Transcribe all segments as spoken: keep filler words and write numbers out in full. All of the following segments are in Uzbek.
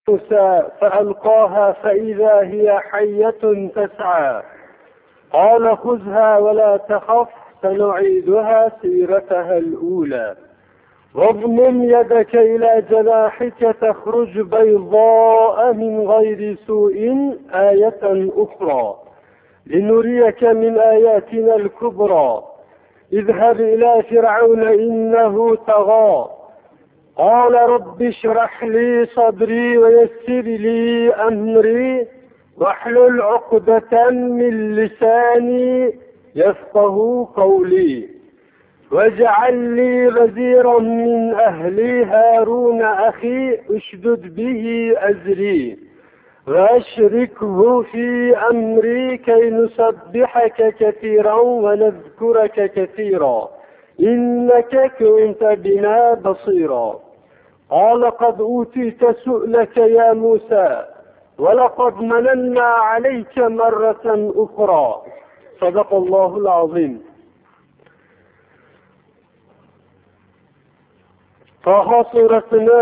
موسى فألقاها فإذا هي حية تسعى قال خذها ولا تخف سنعيدها سيرتها الأولى واضمم يدك إلى جناحك تخرج بيضاء من غير سوء آية أخرى لنريك من آياتنا الكبرى اذهب إلى فرعون إنه طغى قال رب اشرح لي صدري ويسر لي أمري واحلل عقدة من لساني يفقه قولي واجعل لي وزيرا من أهلي هارون أخي اشدد به أزري وأشركه في أمري كي نسبحك كثيرا ونذكرك كثيرا إنك كنت بنا بصيرا قال قد أوتيت سؤلك يا موسى ولقد مننا عليك مرة أخرى صدق الله العظيم. Taha surasini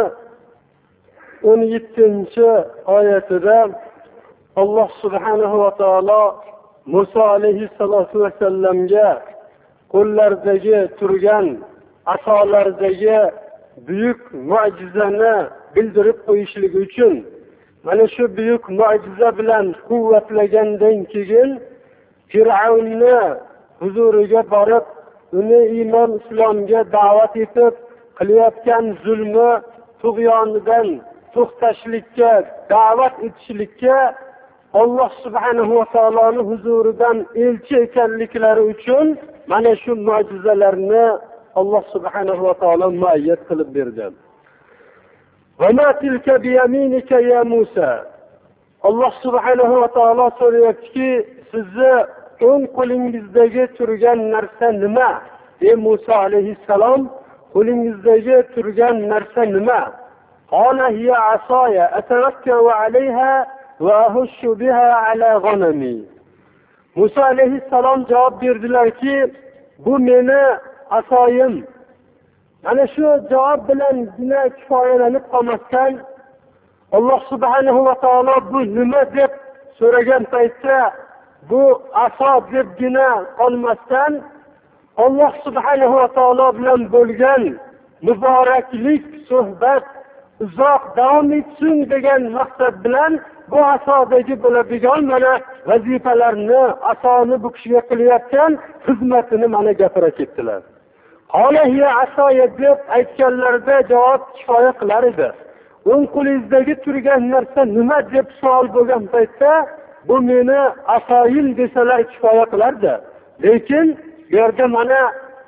o'n yettinchi oyatida Alloh subhanahu va taolo Musa alayhissalatu vasallamga qo'llaridagi turgan asolardagi buyuk mo'jizani bildirib qo'yishligi uchun mana shu buyuk mo'jiza bilan quvvatlagandan keyin Fir'avnni huzuriga borib uni iymon islomga da'vat etib qilayotgan zulmi tug'yonidan to'xtashlikka da'vat etishlikka Alloh subhanahu va taoloning huzuridan elchi ekanliklari uchun mana shu mo'jizalarni Alloh subhanahu va taolo muayyad qilib berdi. Va ma tilka biyaminika ya Musa. Alloh subhanahu va taolo so'rayaptiki, sizni o'ng qo'lingizdagi turgan narsa nima? Ey Musa alayhissalom, qo'lingizdagi turgan narsa nima? Qala hiya asaya atawakkau alayha va ahushu biha ala ghanami. Musa alayhissalom javob berdilarki, bu meni asoyim. Mana shu javob bilan gina kifoyalanib qolmasdan Alloh subhanahu va taolo bu nima deb so'ragan paytda bu aso debgina qolmasdan Alloh subhanahu va taolo bilan bo'lgan muboraklik suhbat uzoq davom etsin degan maqsad bilan bu asodagi bo'ladigan mana vazifalarni asoni bu kishiga qilayotgan xizmatini mana gapira ketdilar. Qala hiya asoya deb aytganlarida javob kifoya qilar edi. O'ng qo'lingizdagi turgan narsa nima deb savol bo'lgan paytda bu meni asoyim desalar kifoya qilardi. Lekin bu yerda mana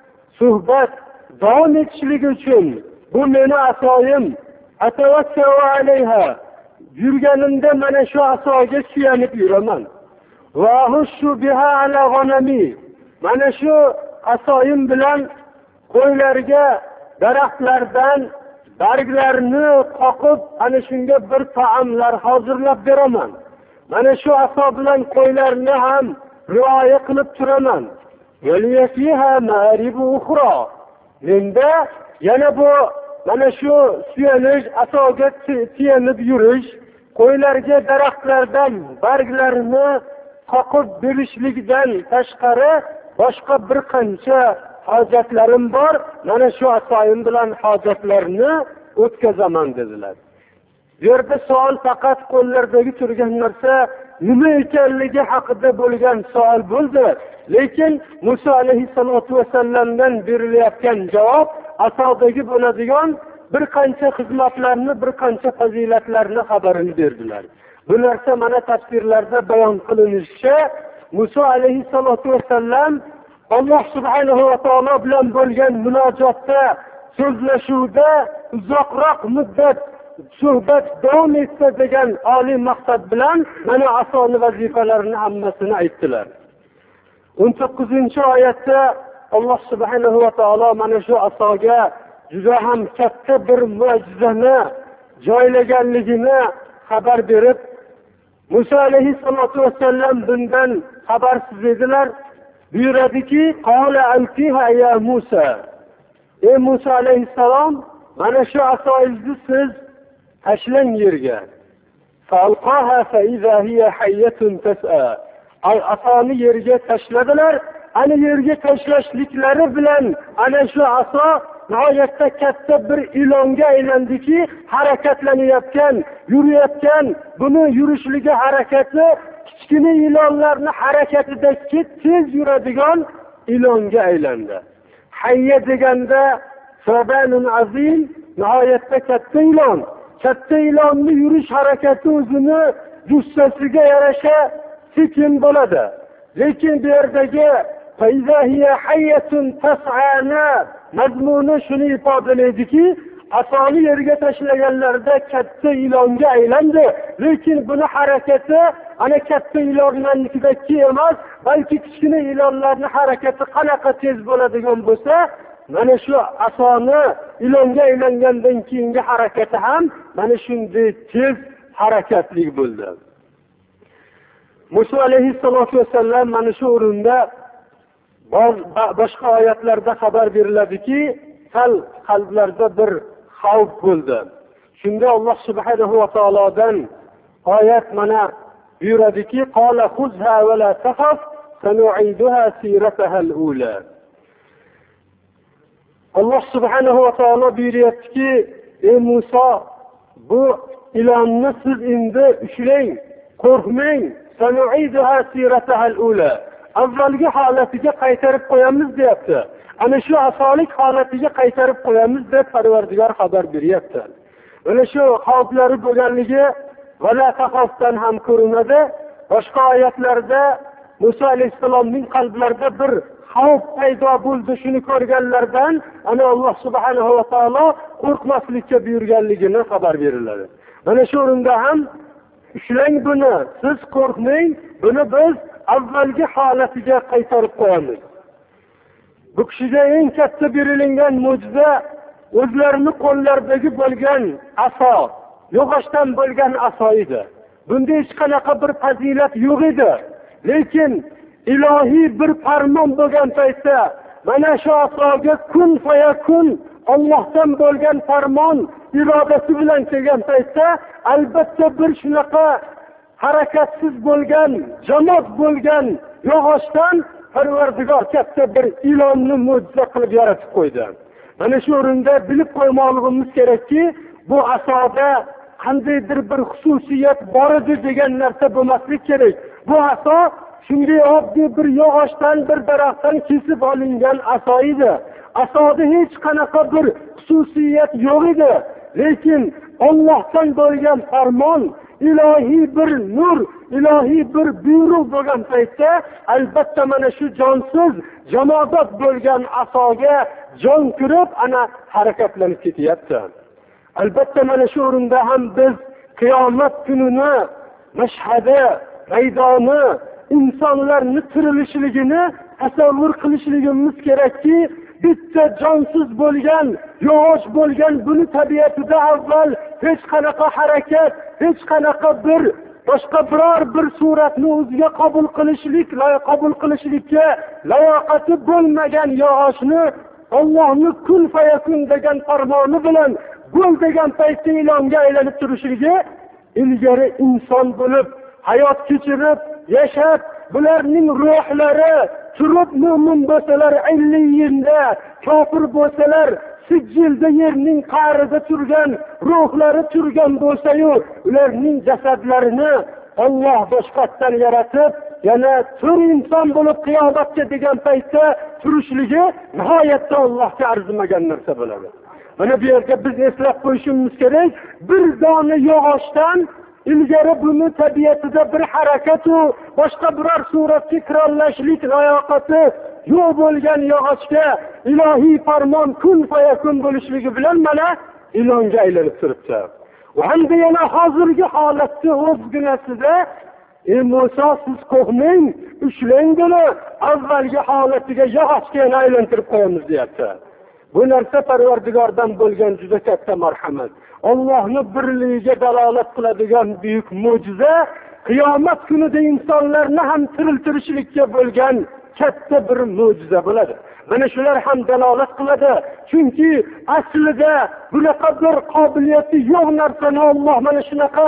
suhbat davom etishligi uchun bu meni asoyim atavakkau alayha, yurganimda mana shu asoga suyanib yuraman. Va hushu biha ala ghanami, mana shu asoyim bilan qo'ylarga daraxtlardan barglarni qoqib ana shunga bir taomlar hozirlab beraman. Mana shu aso bilan qo'ylarni ham rioya qilib turaman. Yaliyafiha ma'aribu ukhra. Menda yana bu mana shu suyanish, asoga suyanib yurish, qo'ylarga daraxtlardan barglarini qoqib berishlikdan tashqari boshqa bir qancha hojatlarim bor. Mana shu asoyim bilan hojatlarni o'tkazaman dedilar. Bu yerda savol faqat qo'llardagi turgan narsa nima ekanligi haqida bo'lgan savol bo'ldi. Lekin Musa alayhissalatu vasallamdan berilayotgan javob asodagi bo'ladigan bir qancha xizmatlarni, bir qancha fazilatlarni xabarini berdilar. Bu narsa mana tafsirlarda bayon qilinishicha Musa alayhissalatu vasallam Alloh subhanahu va taolo bilan bo'lgan munojotda, so'zlashuvda uzoqroq muddat suhbat davom etsa degan oliy maqsad bilan mana asosiy vazifalarini hammasini aytdilar. o'n to'qqizinchi oyatda Alloh subhanahu va taolo mana shu asoga juda ham katta bir mo'jizani joylaganligini xabar berib, Musa alayhissalatu vasallam bundan xabarsiz edilar. Buyuradiki, qala alqiha ya Musa. Ey Musa alayhissalom, mana shu asoyingizni siz tashlang yerga. فألقاها فإذا هي حية تسعى. Asoni yerga tashladilar. Ana yerga tashlashliklari bilan ana shu aso nihoyatda katta bir ilonga aylandiki, harakatlanayotgan, yurayotgan, buni yurishligi harakati kichkina ilonlarning harakatidagi tez yuradigan ilonga aylandi. Hayya deganda sabanun azim, nihoyatda katta ilon. Katta ilonning yurish harakati o'zini jussasiga yarasha sekin bo'ladi. Lekin bu yerdagi fayzahiya hayyatun tas'ana mazmuni shuni ifodalaydi-ki, asoni yerga tashlaganlarda katta ilonga aylandi. Lekin buni harakati ana katta ilonlarnikidagi emas, balki kichkina ilonlarning harakati qanaqa tez bo'ladigan bo'lsa, mana shu asoni ilonga aylangandan keyingi harakati ham mana shunday tez harakatli bo'ldi. Musa alayhissalatu vassalam mana shu o'rinda boshqa oyatlarda xabar beriladiki, sal qalblarda bir xavf bo'ldi. Shunda Alloh subhanahu va taolodan oyat mana buyuradiki, qala khuzha va la takhaf sanu'iduha sirataha al-ula. Alloh subhanahu va taolo buyuryaptiki, ey Musa, bu ilonni siz endi ushlang, qo'rqmang. Sanu'iduha sirataha al-ula. Avvalgi holatiga qaytarib qo'yamiz deyapti. Ana shu asolik holatiga qaytarib qo'yamiz deb Parvardigor xabar beryapti. Mana shu xavflari bo'lganligi vala taxofdan ham ko'rinadi. Boshqa oyatlarda Musa alayhissalomning qalblarida bir xavf paydo bo'ldi. Shuni ko'rganlardan ana Alloh subhanahu va taolo qo'rqmaslikka buyurganligini xabar beriladi. Mana shu o'rinda ham ushlang buni, siz qo'rqmang, buni biz avvalgi holatiga qaytarib qo'yamiz. Bu kishiga eng katta berilgan mo'jiza o'zlarining qo'llaridagi bo'lgan aso, yog'ochdan bo'lgan aso edi. Bunda hech qanaqa bir fazilat yo'q edi. Lekin ilohiy bir farmon bo'lgan paytda mana shu asoga kun fayakun Allohdan bo'lgan farmon irodasi bilan kelgan paytda albatta bir shunaqa harakatsiz bo'lgan, jamot bo'lgan yog'ochdan Parvardigor katta bir ilonni mo'jiza qilib yaratib qo'ydi. Mana shu o'rinda bilib qo'ymoqligimiz kerakki, bu asoda qandaydir bir xususiyat bor edi degan narsa bo'lmaslik kerak. Bu aso shunday oddiy bir yog'ochdan, bir daraxtdan kesib olingan aso edi. Asoda hech qanaqa bir xususiyat yo'q edi. Lekin Allohdan bo'lgan farmon, ilohiy bir nur, ilohiy bir buyruq bo'lgan paytda albatta mana shu jonsiz, jamodat bo'lgan asoga jon kirib ana harakatlanib ketyapti. Albatta mana shu o'rinda ham biz qiyomat kunini, mashhadi, maydoni, insonlarning tirilishligini tasavvur qilishligimiz kerakki, bitta jonsiz bo'lgan, yog'och bo'lgan buni tabiatida avval hech qanaqa harakat, hech qanaqa bir boshqa biror bir suratni o'ziga qabul qilishlik, qabul qilishlikka layoqati bo'lmagan yog'ochni Allohning kun fayakun degan farmoni bilan bo'l degan paytda ilonga aylanib turishligi, ilgari inson bo'lib, hayot kechirib, yashab, bularning ruhlari turib mo'min bo'lsalar illiyinda, kofir bo'lsalar sijilda yerning qa'rida turgan, ruhlari turgan bo'lsa-yu, ularning jasadlarini Alloh boshqatdan yaratib, yana tur inson bo'lib qiyomatga degan paytda turishligi nihoyatda Allohga arzimagan narsa bo'ladi. Mana bu yerga biz eslab qo'yishimiz kerak, bir dona yog'ochdan ilgari buni tabiatida bir harakat u boshqa biror suratga kirollashlik layoqati yo'q bo'lgan yog'ochga ilohiy farmon kun fayakun bo'lishligi bilan mana ilonga aylanib turibdi. Va hamda yana hozirgi holatda o'zginasida ey Musa, siz qo'rqmang, ushlang buni, avvalgi holatiga yog'ochga aylantirib qo'yamiz deyapti. Bu narsa Parvardigordan bo'lgan juda katta marhamat. Allohning birligiga dalolat qiladigan buyuk mo'jiza, qiyomat kunida insonlarni ham tiriltirishlikka bo'lgan katta bir mo'jiza bo'ladi. Mana shular ham dalolat qiladi. Chunki aslida bunaqa bir qobiliyati yo'q narsani Alloh mana shunaqa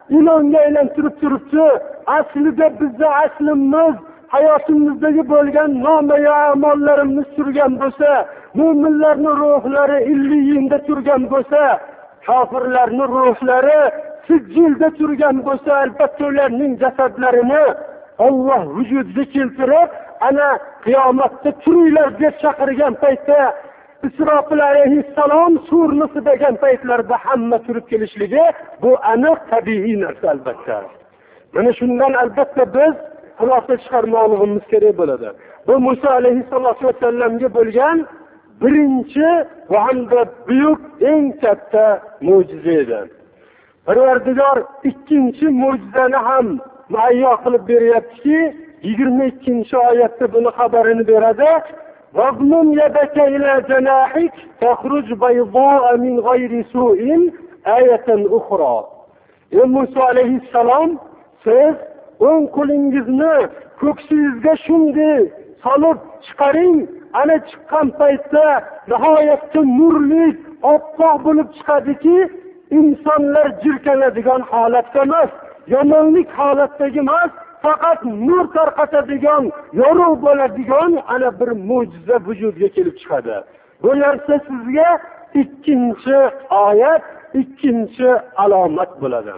ilonga aylantirib turibdi. Aslida bizning aslimiz hayotimizdagi bo'lgan nomayo amallarimiz turgan bo'lsa, mu'minlarning ruhlari illiyinda turgan bo'lsa, kofirlarning ruhlari sijilda turgan bo'lsa, albatta ularning jasadlarini Alloh vujudga keltirib, ana qiyomatda turinglar deb chaqirgan paytda Isroil alayhissalom surni degan paytlarda hamma turib kelishligi bu aniq tabiiy narsa albatta. Mana shundan albatta biz xulosa chiqarmoqligimiz kerak bo'ladi. Bu Musa alayhissalomga bo'lgan birinchi va hamda buyuk eng katta mo'jiza edi. Parvardigor ikkinchi mo'jizani ham muayyo qilib beryaptiki, yigirma ikkinchi oyatda buni xabarini beradi. وَاضْمُمْ يَدَكَ إِلَى جَنَاحِكَ تَخْرُجْ بَيْضَاءَ مِنْ غَيْرِ سُوءٍ آيَةً أُخْرى. Ey Musa alayhissalom, siz o'ng qo'lingizni ko'ksingizga shunday solib chiqaring, ana chiqqan paytda nihoyatda nurli, oppoq bo'lib chiqadiki, insonlar jirkanadigan holatda emas, yomonlik holatdagi emas, faqat nur tarqatadigan, yorug' bo'ladigan ana bir mo'jiza vujudga kelib chiqadi. Bu narsa sizga ikkinchi oyat, ikkinchi alomat bo'ladi.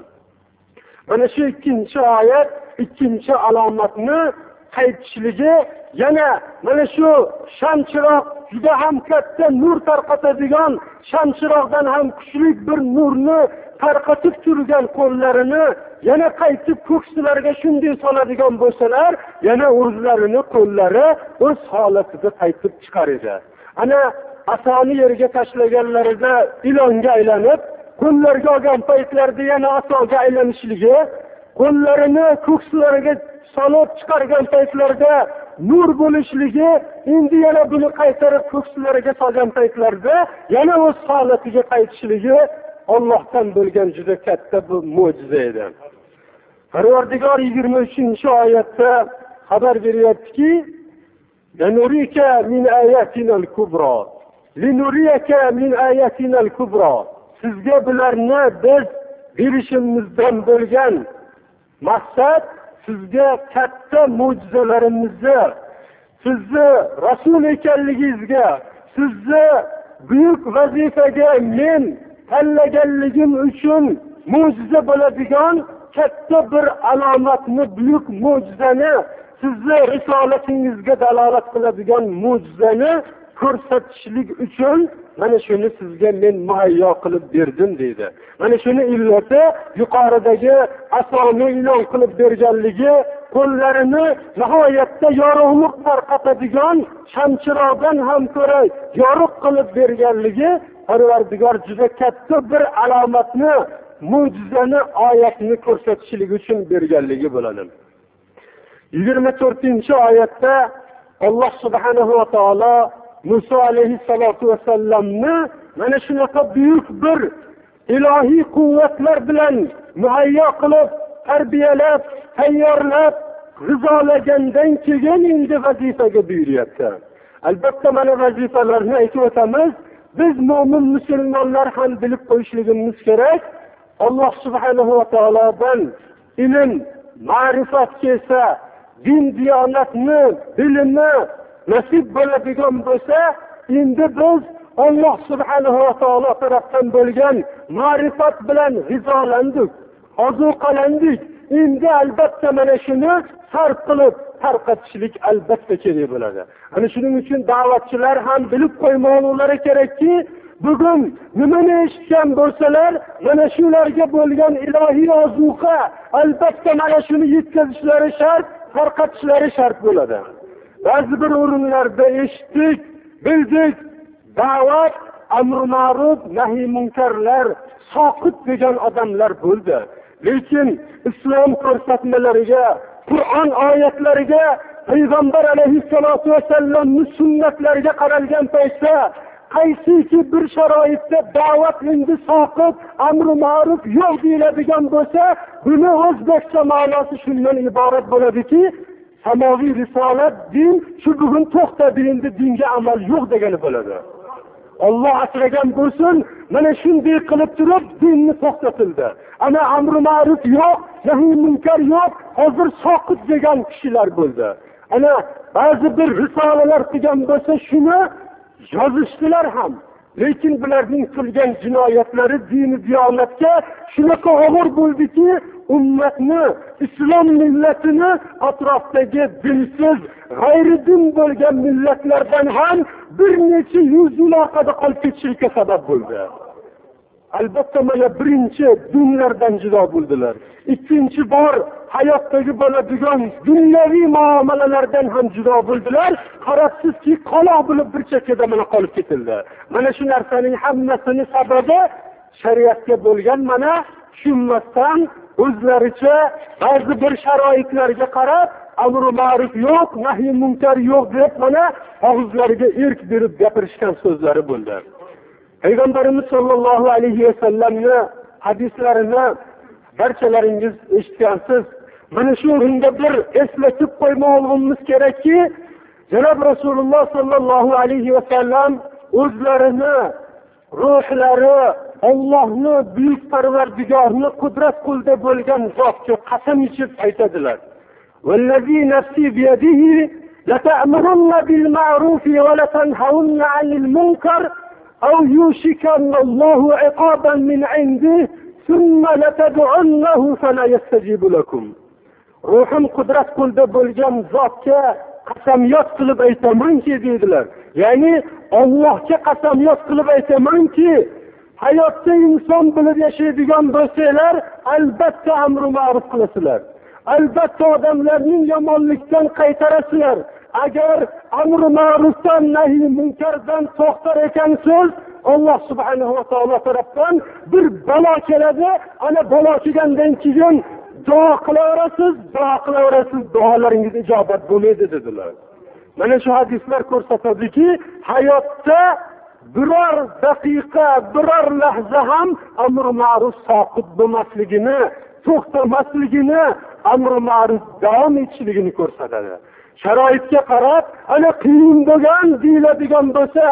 Mana shu ikkinchi oyat, ikkinchi alomatni qaytishligi yana mana shu shamchiroq juda ham katta nur tarqatadigan, shamchiroqdan ham kuchli bir nurni tarqatib turgan qo'llarini yana qaytib ko'ksilariga shunday soladigan bo'lsalar, yana o'zlarini qo'llari o'z holatida qaytib chiqar edi. Ana asoni yerga tashlaganlarida ilonga aylanib, qo'llarga olgan paytlarida yana asoga aylanishligi, qo'llarini ko'ksilariga solib chiqargan paytlarda nur bo'lishligi, endi yana buni qaytarib ko'ksilariga solgan paytlarda yana o'z holatiga qaytishligi Allohdan bo'lgan juda katta bu mo'jiza edi. Parvardigor yigirma uchinchi oyatda xabar beryaptiki, "Lanurika min ayatinal kubra. Linuriyaka min ayatinal kubra." Sizga bularni biz berishimizdan bo'lgan maqsad sizga katta mo'jizalarimizni, sizni rasul ekanligingizga, sizni buyuk vazifaga men tanlaganligim uchun mo'jiza bo'ladigan katta bir alomatni, buyuk mo'jizani, sizni risolatingizga dalolat qiladigan mo'jizani ko'rsatishlik uchun mana shuni sizga men muayyo qilib berdim deydi. Mana shuni illati yuqoridagi asoni ilon qilib berganligi, qo'llarini nihoyatda yorug'lik tarqatadigan shamchiroqdan ham ko'ra yorug' qilib berganligi Parvardigor juda katta bir alomatni, mo'jizani, oyatni ko'rsatishlik uchun berganligi bo'ladi. yigirma to'rtinchi oyatda Alloh subhanahu va taolo Musa alayhissalatu vasallamni mana shunaqa buyuk bir ilohiy quvvatlar bilan muayyo qilib, tarbiyalab, tayyorlab, g'izolagandan keyin endi vazifaga buyuryapti. Albatta mana vazifalarni aytib o'tamiz. Biz mo'min musulmonlar ham bilib qo'yishligimiz kerak. Alloh subhanahu va taolodan ilm, ma'rifat kelsa, din diyonatni, bilimni nasib bo'ladigan bo'lsa, endi biz Alloh subhanahu va taolo tarafdan bo'lgan ma'rifat bilan g'izolandik, ozuqalandik. Endi albatta mana shuni sarf qilib tarqatishlik albatta kerak bo'ladi. Ana shuning uchun da'vatchilar ham bilib qo'ymoqlari kerakki, bugun nimani eshitgan bo'lsalar, mana shularga bo'lgan ilohiy ozuqa albatta mana shuni yetkazishlari shart, tarqatishlari shart bo'ladi. Ba'zi bir o'rinlarda eshitdik, bildik, da'vat, amr ma'ruf, nahiy munkarlar soqit degan odamlar bo'ldi. Lekin islom ko'rsatmalariga, Qur'on oyatlariga, payg'ambar alayhissalatu vasallamning sunnatlariga qaralgan paytda qaysiki bir sharoitda da'vat endi soqit, amr ma'ruf yo'q deyiladigan bo'lsa, buni o'zbekcha ma'nosi shundan iborat bo'ladiki, samoviy risolat din shu bugun to'xtadi, endi dinga amal yo'q degani bo'ladi. Alloh asragan bo'lsin, mana shunday qilib turib dinni to'xtatildi. Ana amri ma'ruf yo'q, nahi munkar yo'q, hozir soqit degan kishilar bo'ldi. Ana ba'zi bir risolalar qilgan bo'lsa shuni yozishdilar ham. Lekin bularning qilgan jinoyatlari dini diyonatga shunaqa og'ir bo'ldiki, ummatni, islom millatini atrofdagi dinsiz, g'ayri din bo'lgan millatlardan ham bir necha yuz yil orqada qolib ketishga sabab bo'ldi. Albatta mana birinchi dinlardan judo bo'ldilar. Ikkinchi bor hayotdagi bo'ladigan dunyoviy muomalalardan ham judo bo'ldilar. Qarabsizki, qoloq bo'lib bir chekkada mana qolib ketildi. Mana shu narsaning hammasini sababi shariatga bo'lgan mana tushunmasdan o'zlaricha ba'zi bir sharoitlarga qarab amri ma'ruf yo'q, nahi munkar yo'q deb mana og'izlariga erk berib gapirishgan so'zlari bo'ldi. Payg'ambarimiz sollallohu alayhi vasallamni hadislarini barchalaringiz eshitgansiz. Mana shu o'rinda bir eslatib qo'ymoqimiz kerakki, janob Rasululloh sollallohu alayhi vasallam o'zlarini, ruhlari Allohni buyuk Parvardigorni qudrat qo'lida bo'lgan zotga qasam ichib aytadilar. Vallazi nafsi biyadihi lata'murunna bil ma'ruf wa latanhawunna 'anil munkar aw yushikanna Allahu 'iqaban min 'indihi thumma latad'unnahu fala yastajibu lakum. Ruhim qudrat qo'lida bo'lgan zotga qasamyod qilib aytamanki dedilar. Ya'ni Allohga qasamyod qilib aytamanki, hayotda inson bilib yashaydigan bo'lsalar, albatta amri ma'ruf qilasizlar. Albatta odamlarning yomonlikdan qaytarasizlar. Agar amri ma'rufdan, nahi munkardan to'xtar ekansiz, Alloh subhanahu va taolo tarafdan bir balo keladi. Ana balo kelgandan keyin duo qilaverasiz, duo qilaverasiz, duolaringiz ijobat bo'ladi dedilar. Mana shu hadislar ko'rsatadiki, hayotda biror daqiqa, biror lahza ham amri ma'ruf soqit bo'lmasligini, to'xtamasligini, amri ma'ruf davom etishligini ko'rsatadi. Sharoitga qarab, ana qiyin bo'lgan deyiladigan bo'lsa,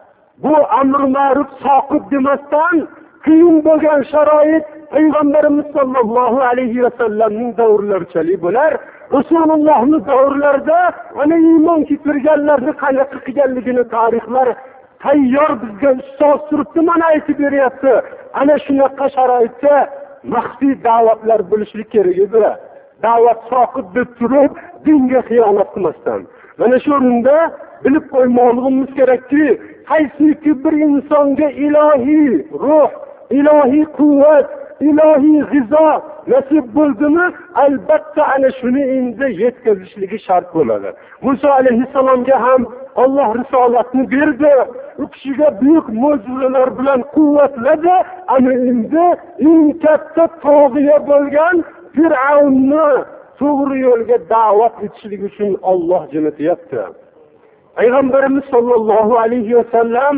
bu amri ma'ruf soqit demasdan qiyin bo'lgan sharoit Payg'ambarimiz sollallohu alayhi vasallamning davrlarichalik bo'lar. Rasulullohning davrlarida ana iymon keltirganlarni qanaqa qilganligini tarixlar tayyor bizga ustoz turibdi, mana aytib beryapti. Ana shunaqa sharoitda maxfiy da'vatlar bo'lishlik kerak edi. Da'vat soqit deb turib, dinga xiyonat qilmasdan. Mana shu o'rinda bilib qo'ymoqligimiz kerakki, qaysiki bir insonga ilohiy ruh, ilohiy quvvat, ilohiy g'izo nasib bo'ldimi, albatta ana shuni endi yetkazishligi shart bo'ladi. Musa alayhissalomga ham Alloh risolatni berdi. U kishiga buyuk mo'jizalar bilan quvvatladi. Ana endi eng katta tog'iya bo'lgan Fir'avnni to'g'ri yo'lga da'vat etishlik uchun Alloh jo'natyapti. Payg'ambarimiz sollallohu alayhi vasallam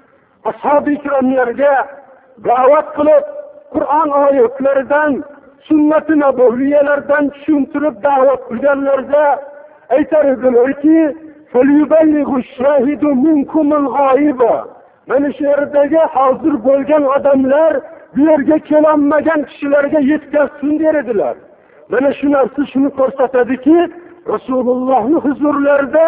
ashabi ikromlarga da'vat qilib, Qur'on oyatlaridan, sunnat-i nabaviyyalardan tushuntirib da'vat qilganlarda aytar edilarki, "Falyuballighu ash-shahidu minkum al-g'oiba." Mana shu yerdagi hozir bo'lgan odamlar bu yerga kelolmagan kishilarga yetkazsin derdilar. Mana shu narsa shuni ko'rsatadiki, Rasulullohning huzurlarida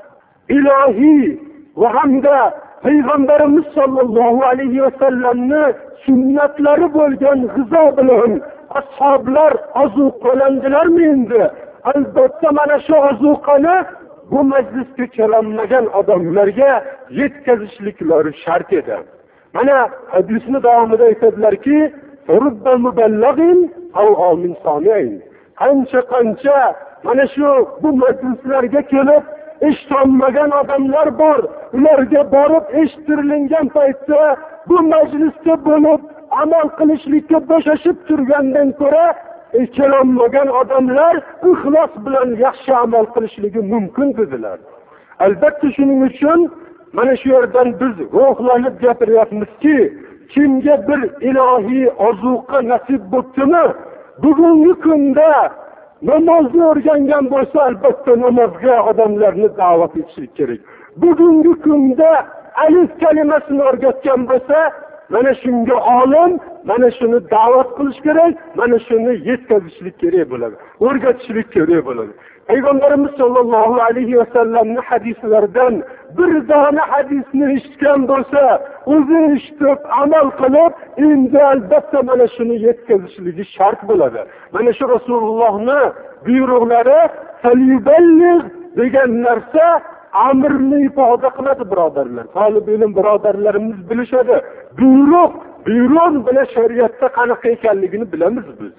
ilohiy va hamda Payg'ambarimiz sollallohu alayhi vasallamni sunnatlari bo'lgan g'izo bilan ashoblar ozuqalandilarmi endi? Albatta mana shu ozuqani bu majlisga kelolmagan odamlarga yetkazishliklari shart edi. Mana hadisning davomida aytadilarki, "Rubba muballaghin aw amin sami'in." Qancha qancha mana shu bu majlislarga kelib eshitolmagan odamlar bor. Ularga borib eshittirilgan paytda bu majlisda bo'lib amal qilishlikka bo'shashib turgandan ko'ra kelolmagan odamlar ixlos bilan yaxshi amal qilishligi mumkin dedilar. Albatta shuning uchun mana shu yerdan biz ruhlanib gapiryapmizki, kimga bir ilohiy ozuqa nasib bo'libdimi, bugungi kunda namozni o'rgangan bo'lsa, albatta namozga odamlarni da'vat etish kerak. Bugungi kunda alif kalimasini o'rgatgan bo'lsa, mana shunga olim, mana shuni da'vat qilish kerak, mana shuni yetkazishlik kerak bo'ladi, o'rgatishlik kerak bo'ladi. Payg'ambarimiz sollallohu alayhi vasallamning hadislaridan bir dona hadisni eshitgan bo'lsa, o'zi eshitib, amal qilib, endi albatta mana shuni yetkazishligi shart bo'ladi. Mana shu Rasulullohning buyruqlari falyuballigh degan narsa amrni ifoda qiladi, birodarlar. Talib ilm birodarlarimiz bilishadi. Buyruq, buyruq bilan shariatda qanaqa ekanligini bilamiz biz.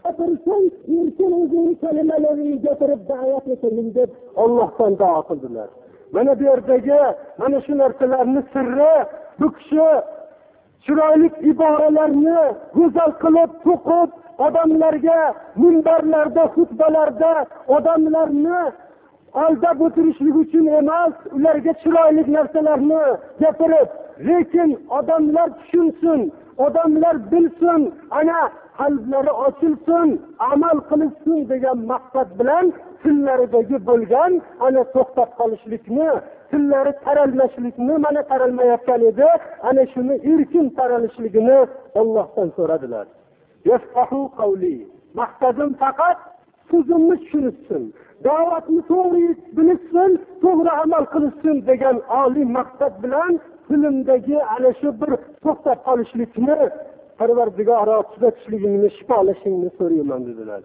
Erkin o'zini kalimalarini gapirib da'vat eting deb Allohdan duo qildilar. Mana bu yerdagi mana shu narsalarni sirri bu kishi chiroyli iboralarni go'zal qilib to'qib odamlarga minbarlarda, xutbalarda odamlarni aldab o'tirishlik uchun emas, ularga chiroyli narsalarni gapirib, lekin odamlar tushunsin, odamlar bilsin, ana qalblari ochilsin, amal qilsin degan maqsad bilan tillaridagi bo'lgan ana to'xtab qolishlikni, tillari taralmashlikni, mana taralmayotgan edi, ana shuni erkin taralishligini Allohdan so'radilar. Yafqahu qawli. Maqsadim faqat so'zimni tushunsin, da'vatni to'g'ri bilsin, to'g'ri amal qilsin degan oliy maqsad bilan tilimdagi ana shu bir to'xtab qolishlikni Parvardigoro tugatishligingni, shifolashingni so'rayman dedilar.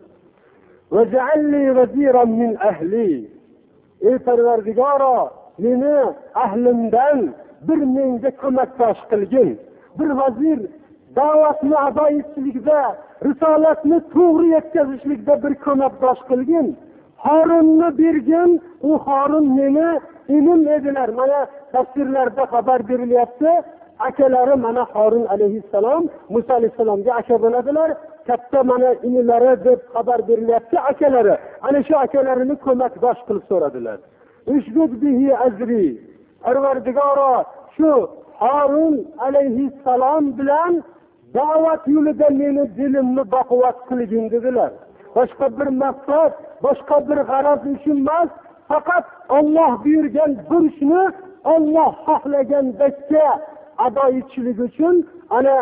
Vaj'alli vaziran min ahli. Ey Parvardigoro, meni ahlimdan bir menga ko'makdosh qilgin. Bir vazir da'vatni ado etishlikda, risolatni to'g'ri yetkazishlikda bir ko'makdosh qilgin. Harunni bergin, u Harun meni inim edilar. Mana tafsirlarda xabar berilyapti. Akalari mana Harun alayhissalom, Musa alayhissalomga aka bo'ladilar. Katta mana inilari deb xabar berilyapti, akalari. Ana shu akalarini ko'makdosh qilib so'radilar. Ushgud bihi azri. Parvardigoro, shu Harun alayhissalom bilan da'vat yo'lida meni dilimni baquvvat qilgin dedilar. Boshqa bir maqsad, boshqa bir g'araz uchun emas, faqat Alloh buyurgan burchni Alloh xohlagandekcha ado etishlik uchun ana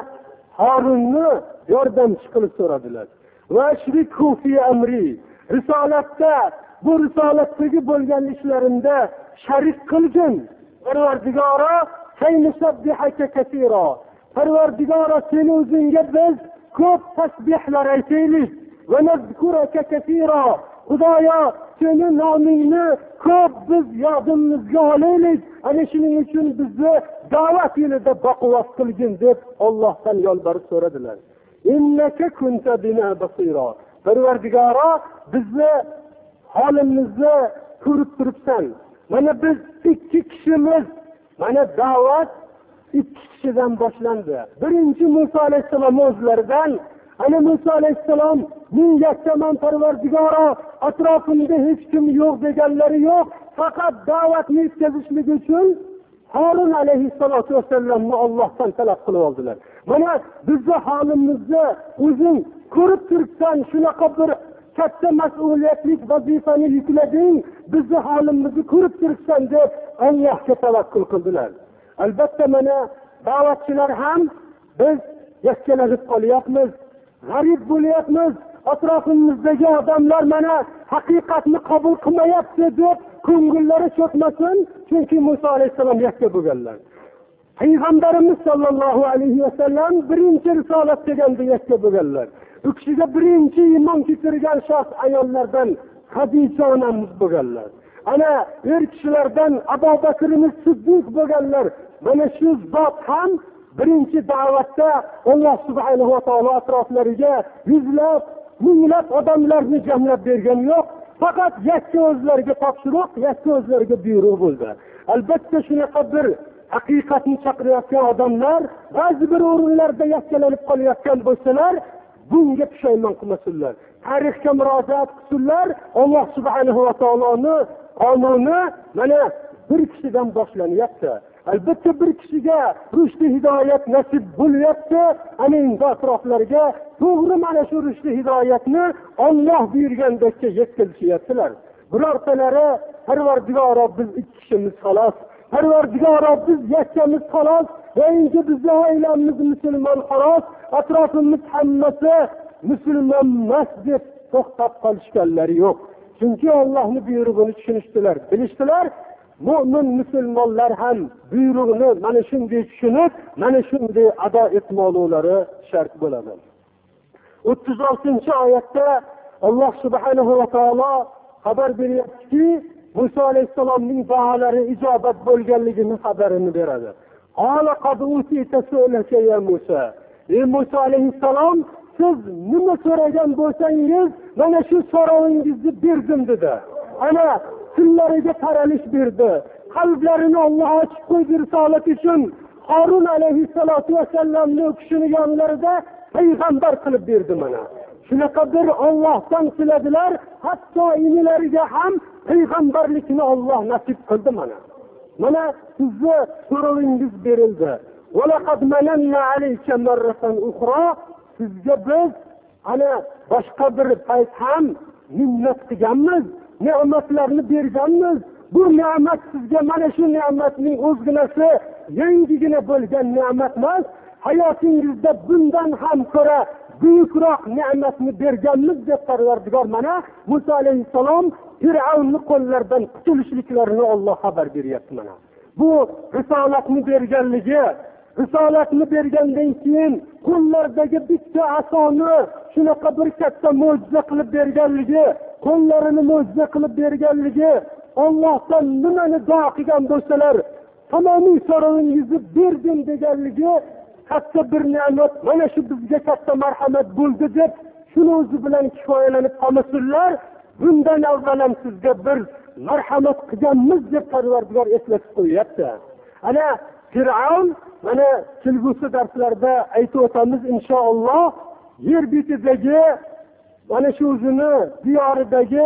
Harunni yordamchi qilib so'radilar. Va shriku fi amri. Risolatda, bu risolatdagi bo'lgan ishlarimda sharik qilgin. Parvardigoro, saynusabbihaka katira. Parvardigoro, seni o'zingga biz ko'p tasbihlar aytaylik. Va nazkuraka katira. Xudoyo, seni nomingni ko'p biz yodimizga olaylik. Ana shuning uchun bizni da'vat yo'lida baquvvat qilgin deb Allohdan yolborib so'radilar. Innaka kunta bina basira. Parvardigoro, bizni holimizni ko'rib turibsan. Mana biz ikki kishimiz, mana da'vat ikki kishidan boshlandi. Birinchi Musa alayhissalom o'zlaridan, ana Musa alayhissalom men yakkaman Parvardigoro, atrofimda hech kim yo'q deganlari yo'q, faqat da'vatni yetkazishlik uchun Harun alayhissalatu vasallamni Allohdan talab qilib oldilar. Mana bizni holimizni o'zing ko'rib turibsan, shunaqa bir katta mas'uliyatli vazifani yuklading, bizni holimizni ko'rib turibsan deb Allohga tavakkul qildilar. Albatta mana da'vatchilar ham biz yakkalanib qolyapmiz, g'arib bo'lyapmiz, atrofimizdagi odamlar mana haqiqatni qabul qilmayapti deb ko'ngillari cho'kmasin, chunki Musa alayhissalom yakka bo'lganlar. Payg'ambarimiz sollallohu alayhi vasallam birinchi risolat deganda yakka bo'lganlar. U kishiga birinchi iymon keltirgan shaxs ayollardan Xadija onamiz bo'lganlar. Ana er kishilardan Abu Bakrimiz Siddiq bo'lganlar. Mana shu zot ham birinchi da'vatda Alloh subhanahu va taolo atroflariga yuzlab, minglab odamlarni jamlab bergan yo'q. Faqat yakka o'zlariga topshiriq, yakka o'zlariga buyruq bo'ldi. Albatta shunaqa bir haqiqatni chaqirayotgan odamlar ba'zi bir o'rinlarda yakkalanib qolayotgan bo'lsalar, bunga pushaymon qilmasinlar. Tarixga murojaat qilsinlar. Alloh subhanahu va taoloni qonuni mana bir kishidan boshlanyapti. Albatta bir kishiga rushdi hidoyat nasib bo'lyapti. Ana endi atroflarga to'g'ri mana shu rushdi hidoyatni Alloh buyurgandekcha yetkazishyaptilar. Birortalari Parvardigoro, biz ikki kishimiz xolos, Parvardigoro biz yakkamiz xolos, endi bizni oilamiz musulmon xolos, atrofimiz hammasi musulmon emas deb to'xtab qolishganlari yo'q. Chunki Allohning buyrug'ini tushunishdilar, bilishdilar. Mo'min musulmonlar ham buyrug'ini mana shunday tushunib, mana shunday ado etmoqlari shart bo'ladi. o'ttiz oltinchi oyatda Alloh subhanahu va taolo xabar beryaptiki, Musa alayhisolamning duolari ijobat bo'lganligini xabarini beradi. Qala qad utita su'laka ya Musa. Ey Musa alayhisalom, siz nima so'ragan bo'lsangiz, mana shu so'rovingizni berdim dedi. Ana tillariga taralish berdi. Qalblarini Alloh ochib qo'ydi risolat uchun. Harun alayhissalatu vasallamni o'kishini yonlarida payg'ambar qilib berdi mana. Shunaqa bir Allohdan tiladilar, hatto inilariga ham payg'ambarlikni Alloh nasib qildi mana. Mana sizga so'rovingiz berildi. Va laqad mananna alayka marratan ukhra. Sizga biz ana boshqa bir payt ham minnat qilganmiz, ne'matlarni berganmiz. Bu ne'mat sizga mana shu ne'matning o'zginasi yangigina bo'lgan ne'mat emas, hayotingizda bundan ham ko'ra buyukroq ne'matni berganmiz deb Parvardigor mana Musa alayhisalom Fir'avnning qo'llaridan qutulishliklarini Alloh xabar beryapti mana. Bu risolatni berganligi, risolatni bergandan keyin qo'llaridagi bitta asoni shunaqa bir katta mo'jiza qilib berganligi, qo'llarini mo'jiza qilib berganligi, Allohdan nimani duo qilgan bo'lsalar, tamomiy so'rovingizni berdim deganligi katta bir ne'mat, mana shu bizga katta marhamat bo'ldi deb shuni o'zi bilan kifoyalanib qolmasinlar. Bundan avval ham sizga bir marhamat qilganmiz deb Parvardigor eslatib qo'yapti. Ana Fir'avn mana kelgusi darslarda aytib o'tamiz inshaalloh. Yer betidagi mana shu o'zini diyoridagi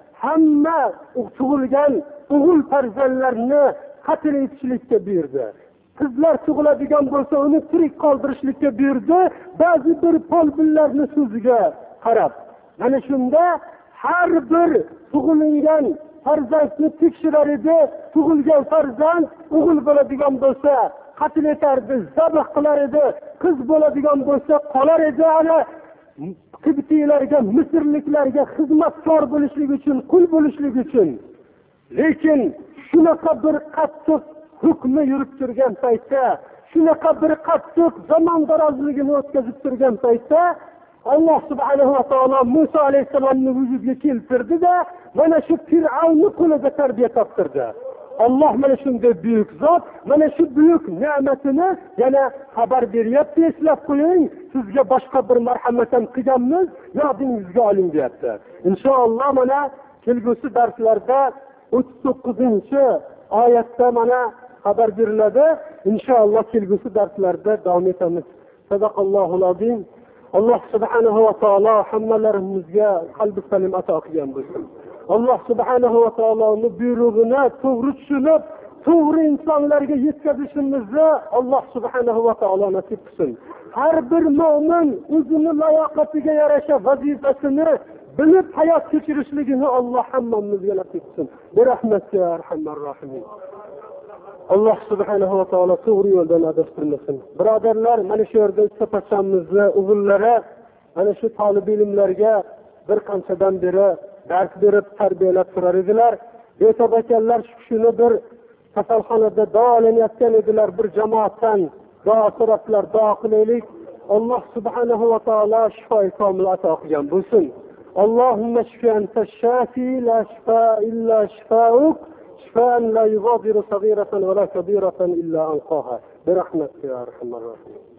hamma tug'ilgan o'g'il farzandlarni qatl etishlikka buyurdi. Qizlar tug'iladigan bo'lsa uni tirik qoldirishlikka buyurdi, ba'zi bir polbinlarning so'ziga qarab. Mana shunda har bir tug'ilgan farzandni tekshirar edi. Tug'ilgan farzand o'g'il bo'ladigan bo'lsa qatl etardi, zabh qilar edi. Qiz bo'ladigan bo'lsa qolar edi. Ana Qibtiylarga, Misrliklarga xizmatkor bo'lishlik uchun, qul bo'lishlik uchun. Lekin shunaqa bir qattiq hukmi yurib turgan paytda, shunaqa bir qattiq zamon darozligini o'tkazib turgan paytda Alloh subhanahu va taolo Musa alayhisolamni vujudga keltirdi-da, mana shu Fir'avnni qo'liga tarbiya toptirdi. Alloh mana shunday buyuk zot, mana shu buyuk ne'matini yana xabar beryapti, eslab qo'ying, sizga boshqa bir marhamat ham qilganmiz, yodingizga oling deyapti. Inshaalloh mana kelgusi darslarda o'ttiz to'qqizinchi oyatda mana xabar beriladi. Inshaalloh kelgusi darslarda davom etamiz. Sadaqallohul azim. Alloh subhanahu va taolo hammalarimizga qalbi salim ato qilgan bo'lsin. Alloh subhanahu va taoloning buyrug'ini to'g'ri tushunib, to'g'ri insonlarga yetkazishimizni Alloh subhanahu va taolo nasib qilsin. Har bir mu'min o'zini layoqatiga yarasha vazifasini bilib hayot kechirishligini Alloh hammamizga nasib qilsin. Bi rahmatika ya arhamar rohimin. Alloh subhanahu va taolo to'g'ri yo'ldan adashtirmasin. Birodarlar, mana shu yerda sapachamizni o'g'illari mana shu talib ilmlarga bir qanchadan beri dars berib tarbiyalab turar edilar. Betabakallar shuni bir kasalxonada davolanayotgan edilar, bir jamoatdan duo so'rablar, duo qilaylik. Alloh subhanahu va taolo shifoi komil ato qilgan bo'lsin. Allohumma shfi anta shafi la shifa illa shifauk. شفاء لا يغادر صغيرة ولا كبيرة إلا أنقاها برحمتك يا أرحم الراحمين.